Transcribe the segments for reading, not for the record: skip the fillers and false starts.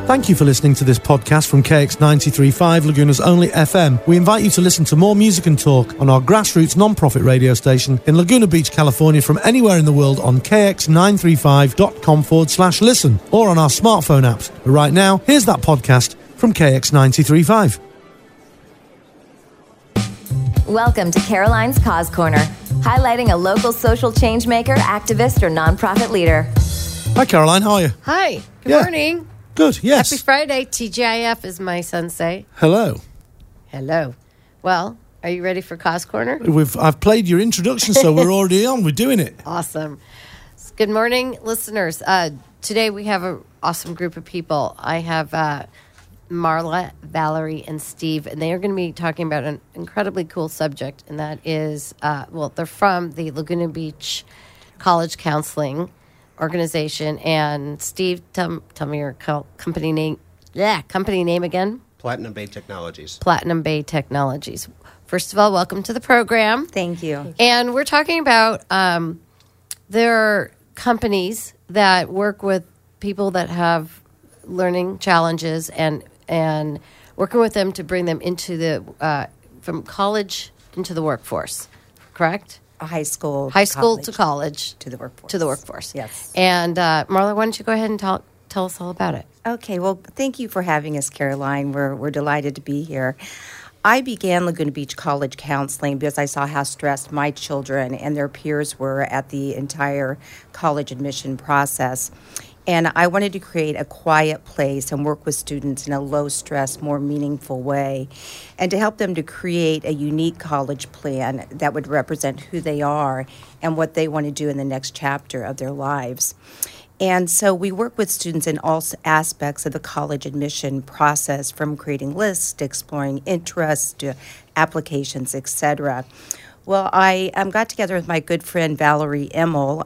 Thank you for listening to this podcast from KX93.5, Laguna's only FM. We invite you to listen to more music and talk on our grassroots non-profit radio station in Laguna Beach, California, from anywhere in the world on kx935.com/listen or on our smartphone apps. But right now, here's that podcast from KX93.5. Welcome to Caroline's Cause Corner, highlighting a local social change maker, activist, or nonprofit leader. Hi, Caroline. How are you? Hi. Good morning. Good, yes. Happy Friday. TGIF, as my sons say. Hello. Hello. Well, are you ready for Cause Corner? I've played your introduction, so we're already on. We're doing it. Awesome. Good morning, listeners. Today we have an awesome group of people. I have Marla, Valerie, and Steve, and they are going to be talking about an incredibly cool subject, and that is, they're from the Laguna Beach College Counseling Organization. And Steve, tell me your company name. Yeah, company name again. Platinum Bay Technologies. Platinum Bay Technologies. First of all, welcome to the program. Thank you. And we're talking about there are companies that work with people that have learning challenges and working with them to bring them into the from college into the workforce. Correct? High school to college to the workforce. Yes. And Marla, why don't you go ahead and tell us all about it? Okay. Well, thank you for having us, Caroline. We're delighted to be here. I began Laguna Beach College Counseling because I saw how stressed my children and their peers were at the entire college admission process. And I wanted to create a quiet place and work with students in a low-stress, more meaningful way, and to help them to create a unique college plan that would represent who they are and what they want to do in the next chapter of their lives. And so we work with students in all aspects of the college admission process, from creating lists to exploring interests to applications, etc. Well, I got together with my good friend Valerie Emmel,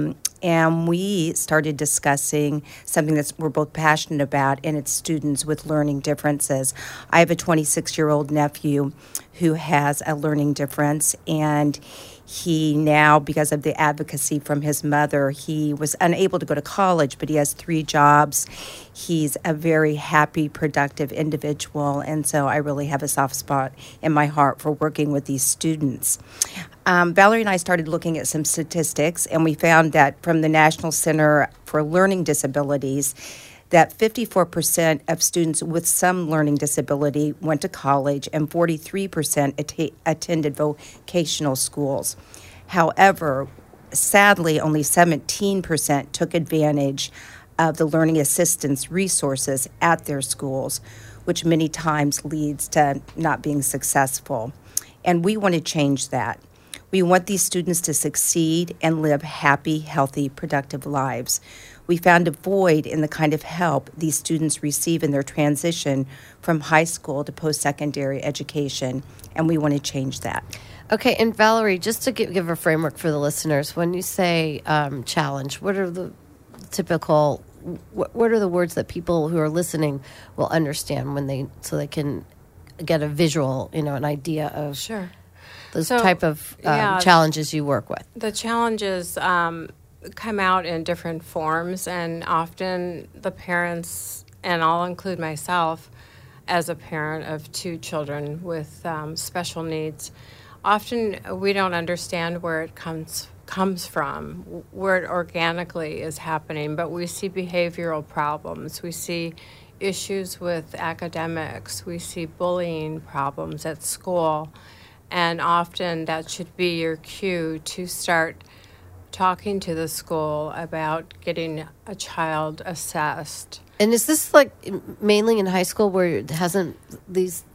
and we started discussing something that we're both passionate about, and it's students with learning differences. I have a 26-year-old nephew who has a learning difference, and he now, because of the advocacy from his mother, he was unable to go to college, but he has 3 jobs. He's a very happy, productive individual, and so I really have a soft spot in my heart for working with these students. Valerie and I started looking at some statistics, and we found that from the National Center for Learning Disabilities, that 54% of students with some learning disability went to college and 43% attended vocational schools. However, sadly, only 17% took advantage of the learning assistance resources at their schools, which many times leads to not being successful. And we want to change that. We want these students to succeed and live happy, healthy, productive lives. We found a void in the kind of help these students receive in their transition from high school to post-secondary education, and we want to change that. Okay, and Valerie, just to give a framework for the listeners, when you say challenge, what are the typical, what are the words that people who are listening will understand so they can get a visual, an idea of those type of challenges you work with? The challenges come out in different forms, and often the parents, and I'll include myself as a parent of 2 children with special needs, often we don't understand where it comes from, where it organically is happening, but we see behavioral problems, we see issues with academics, we see bullying problems at school, and often that should be your cue to start talking to the school about getting a child assessed. And is this mainly in high school where it hasn't these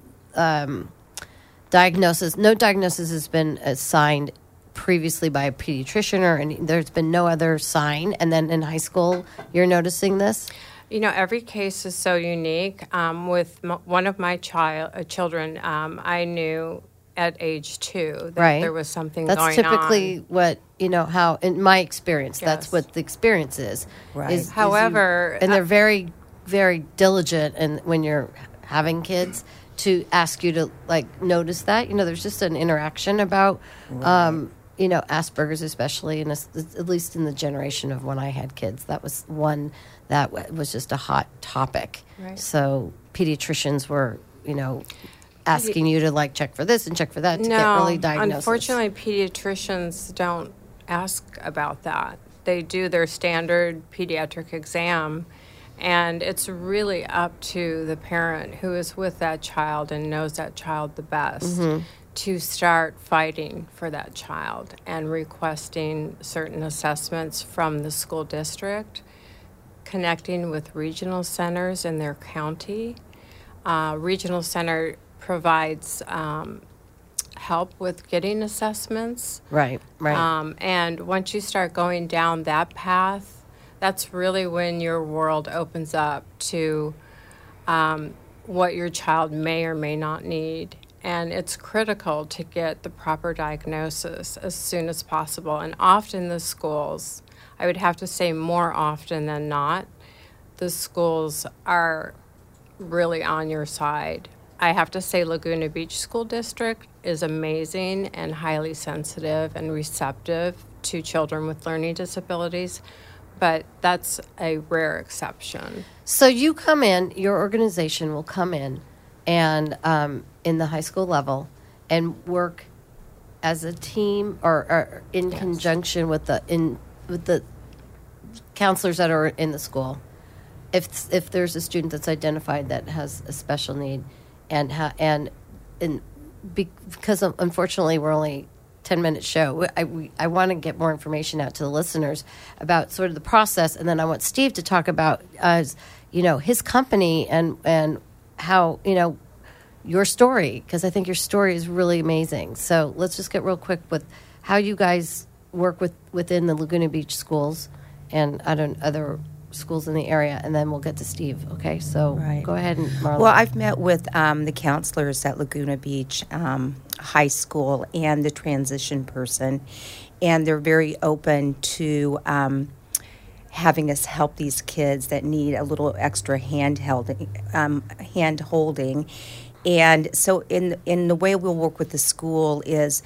diagnosis? No diagnosis has been assigned previously by a pediatrician, and there's been no other sign. And then in high school, you're noticing this. Every case is so unique. With one of my children, I knew at age 2 that there was something going on. That's typically what, how, in my experience, that's what the experience is. Right. However... and they're very, very diligent, and when you're having kids, to ask you to, notice that. There's just an interaction about Asperger's especially, and at least in the generation of when I had kids, that was one that was just a hot topic. Right. So pediatricians were, asking you to check for this and check for that to get early diagnosis. Unfortunately, pediatricians don't ask about that. They do their standard pediatric exam, and it's really up to the parent who is with that child and knows that child the best to start fighting for that child and requesting certain assessments from the school district, connecting with regional centers in their county. Regional center provides help with getting assessments. Right. And once you start going down that path, that's really when your world opens up to what your child may or may not need. And it's critical to get the proper diagnosis as soon as possible. And often the schools, I would have to say more often than not, the schools are really on your side. I have to say Laguna Beach School District is amazing and highly sensitive and receptive to children with learning disabilities, but that's a rare exception. So you come in, your organization will come in and in the high school level and work as a team or in conjunction with the counselors that are in the school. If there's a student that's identified that has a special need, because unfortunately we're only 10-minute show, I want to get more information out to the listeners about sort of the process, and then I want Steve to talk about his company and how your story, because I think your story is really amazing. So let's just get real quick with how you guys work within the Laguna Beach schools and other schools in the area, and then we'll get to Steve. Okay, so Go ahead, and Marla. Well, I've met with the counselors at Laguna Beach High School and the transition person, and they're very open to having us help these kids that need a little extra hand holding. And so in the way we'll work with the school is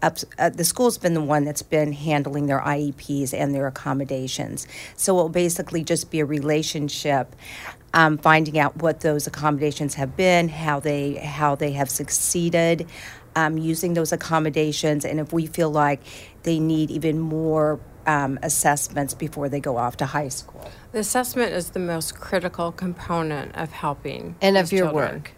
the school's been the one that's been handling their IEPs and their accommodations. So it'll basically just be a relationship, finding out what those accommodations have been, how they have succeeded using those accommodations, and if we feel like they need even more assessments before they go off to high school. The assessment is the most critical component of helping and of your children. work.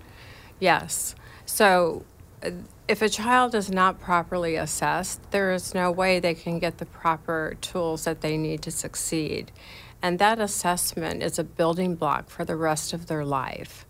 Yes. So if a child is not properly assessed, there is no way they can get the proper tools that they need to succeed. And that assessment is a building block for the rest of their life.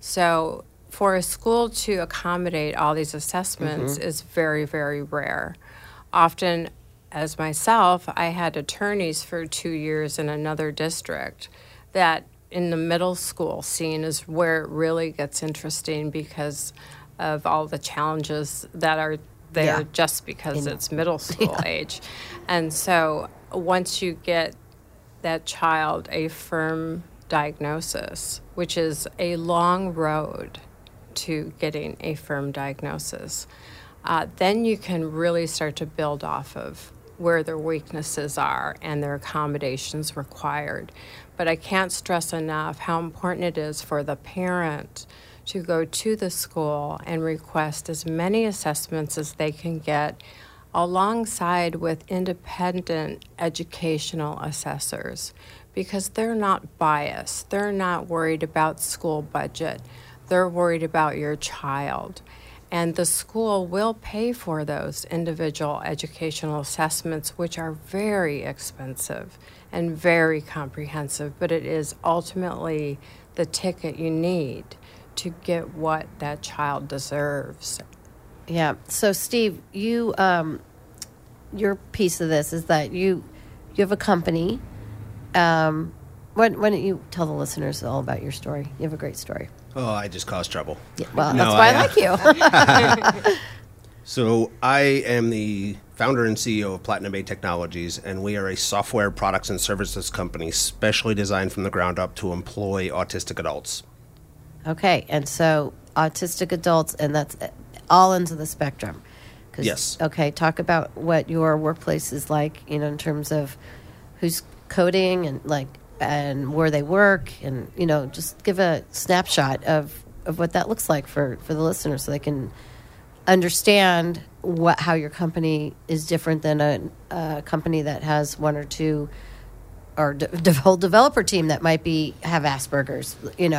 So for a school to accommodate all these assessments is very, very rare. Often, as myself, I had attorneys for 2 years in another district that in the middle school scene is where it really gets interesting because of all the challenges that are there just because it's middle school age. And so once you get that child a firm diagnosis, which is a long road to getting a firm diagnosis, then you can really start to build off of where their weaknesses are and their accommodations required. But I can't stress enough how important it is for the parent to go to the school and request as many assessments as they can get alongside with independent educational assessors, because they're not biased. They're not worried about school budget. They're worried about your child. And the school will pay for those individual educational assessments, which are very expensive and very comprehensive, but it is ultimately the ticket you need to get what that child deserves. Yeah. So, Steve, you your piece of this is that you have a company. Why don't you tell the listeners all about your story? You have a great story. Oh, I just cause trouble. Yeah, well, that's why I like you. So I am the founder and CEO of Platinum Bay Technologies, and we are a software products and services company specially designed from the ground up to employ autistic adults. Okay, and so autistic adults, and that's all ends of the spectrum. Yes. Okay, talk about what your workplace is like, in terms of who's coding and where they work, and, just give a snapshot of what that looks like for the listeners so they can understand how your company is different than a company that has one or two, or the whole developer team that might have Asperger's,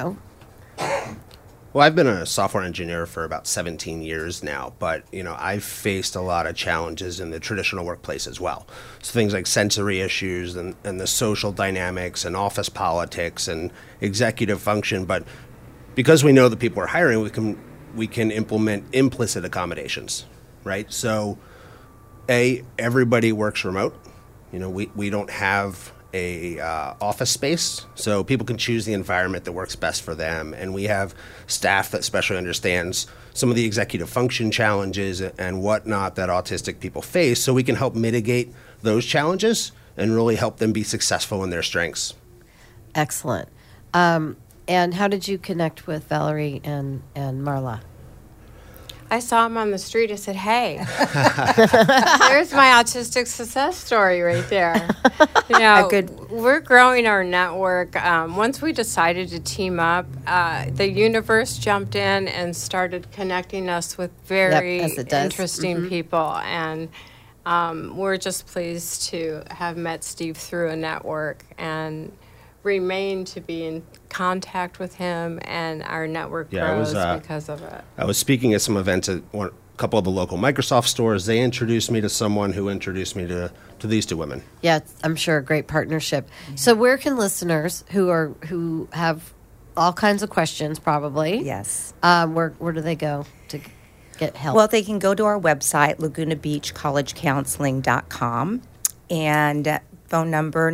Well, I've been a software engineer for about 17 years now, but, I've faced a lot of challenges in the traditional workplace as well. So things like sensory issues and the social dynamics and office politics and executive function. But because we know the people we're hiring, we can implement implicit accommodations, right? So, everybody works remote. We don't have a office space, so people can choose the environment that works best for them. And we have staff that especially understands some of the executive function challenges and whatnot that autistic people face, so we can help mitigate those challenges and really help them be successful in their strengths. Excellent. And how did you connect with Valerie and Marla? I saw him on the street. I said, "Hey, there's my autistic success story right there." We're growing our network. Once we decided to team up, the universe jumped in and started connecting us with very interesting people. And we're just pleased to have met Steve through a network and remain to be in contact with him, and our network grows because of it. I was speaking at some events at a couple of the local Microsoft stores. They introduced me to someone who introduced me to these two women. Yeah, I'm sure a great partnership. So where can listeners who have all kinds of questions probably, Yes. Where do they go to get help? Well, they can go to our website, LagunaBeachCollegeCounseling.com, and phone number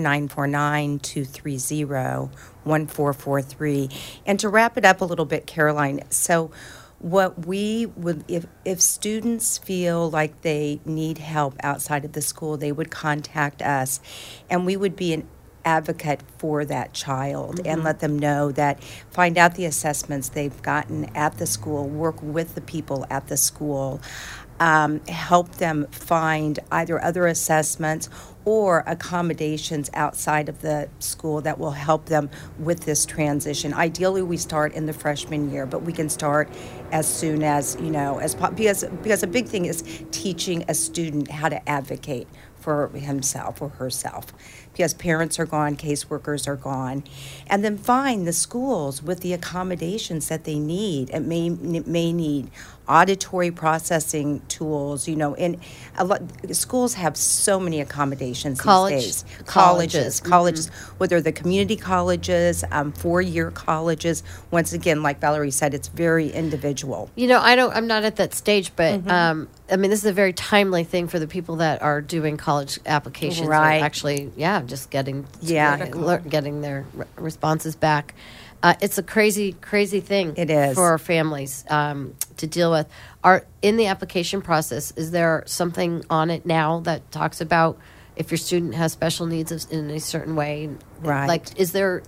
949-230-1443. And to wrap it up a little bit, Caroline, so what we would, if students feel like they need help outside of the school, they would contact us, and we would be an advocate for that child and let them know that, find out the assessments they've gotten at the school, work with the people at the school, help them find either other assessments or accommodations outside of the school that will help them with this transition. Ideally, we start in the freshman year, but we can start as soon as, because a big thing is teaching a student how to advocate for himself or herself, because parents are gone, caseworkers are gone, and then find the schools with the accommodations that they need. It may need auditory processing tools, and schools have so many accommodations these days. Colleges, whether the community colleges, 4-year colleges. Once again, like Valerie said, it's very individual. I'm not at that stage, but this is a very timely thing for the people that are doing college applications. Right. Or actually, getting their responses back. It's a crazy, crazy thing. It is. For our families to deal with. In the application process, is there something on it now that talks about if your student has special needs in a certain way? Right. Like, is there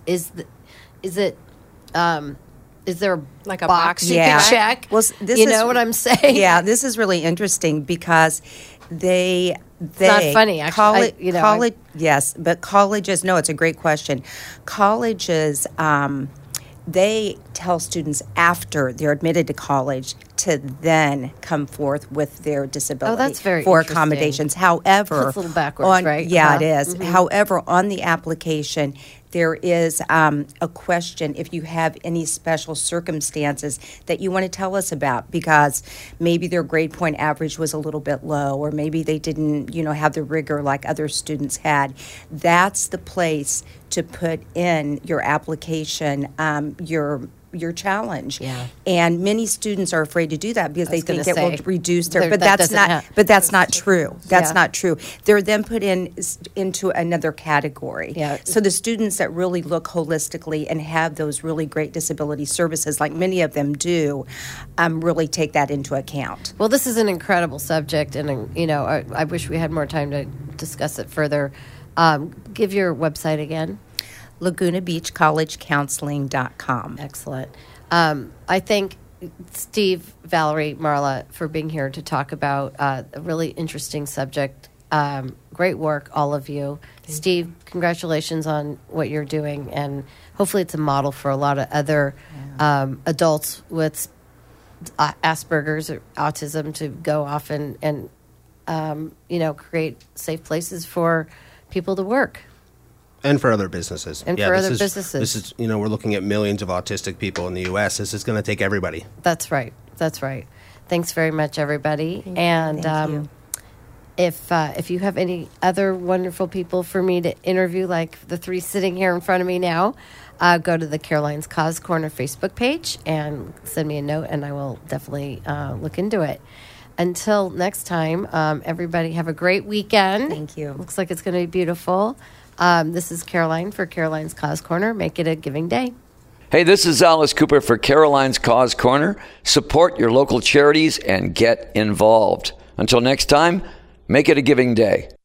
a like a box you Yeah. can check? Well, know what I'm saying? Yeah, this is really interesting because it's not funny, actually. College, yes, but colleges. No, it's a great question. Colleges, they tell students after they're admitted to college to then come forth with their disability that's very for interesting. accommodations. However, That's a little backwards, right? Yeah, it is. However, on the application, there is a question if you have any special circumstances that you want to tell us about, because maybe their grade point average was a little bit low, or maybe they didn't, have the rigor like other students had. That's the place to put in your application, your challenge. Yeah. And many students are afraid to do that because they think it will reduce their, That that's not true. That's Yeah. not true. They're then put into another category. Yeah. So the students that really look holistically and have those really great disability services, like many of them do, really take that into account. Well, this is an incredible subject, and I wish we had more time to discuss it further. Give your website again. LagunaBeachCollegeCounseling.com. Excellent. I think Steve, Valerie, Marla, for being here to talk about a really interesting subject. Great work, all of you. Steve, congratulations on what you're doing, and hopefully it's a model for a lot of other adults with Asperger's or autism to go off and create safe places for people to work. And for other businesses. And for other businesses. This is, we're looking at millions of autistic people in the U.S. This is going to take everybody. That's right. Thanks very much, everybody. Thank you. If you have any other wonderful people for me to interview, like the three sitting here in front of me now, go to the Caroline's Cause Corner Facebook page and send me a note, and I will definitely look into it. Until next time, everybody have a great weekend. Thank you. Looks like it's going to be beautiful. This is Caroline for Caroline's Cause Corner. Make it a giving day. Hey, this is Alice Cooper for Caroline's Cause Corner. Support your local charities and get involved. Until next time, make it a giving day.